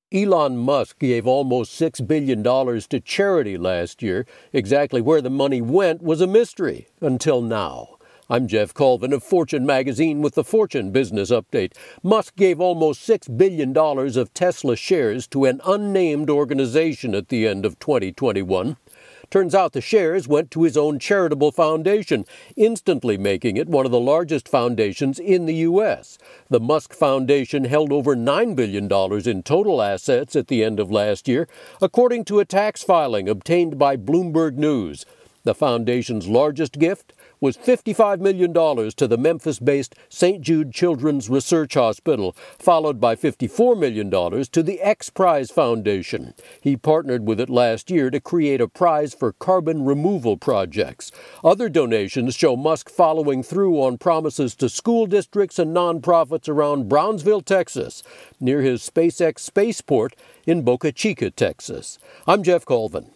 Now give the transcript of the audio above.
Elon Musk gave almost $6 billion to charity last year. Exactly where the money went was a mystery until now. I'm Jeff Colvin of Fortune magazine with the Fortune Business Update. Musk gave almost $6 billion of Tesla shares to an unnamed organization at the end of 2021. Turns out the shares went to his own charitable foundation, instantly making it one of the largest foundations in the U.S. The Musk Foundation held over $9 billion in total assets at the end of last year, according to a tax filing obtained by Bloomberg News. The foundation's largest gift was $55 million to the Memphis-based St. Jude Children's Research Hospital, followed by $54 million to the X Prize Foundation. He partnered with it last year to create a prize for carbon removal projects. Other donations show Musk following through on promises to school districts and nonprofits around Brownsville, Texas, near his SpaceX spaceport in Boca Chica, Texas. I'm Jeff Colvin.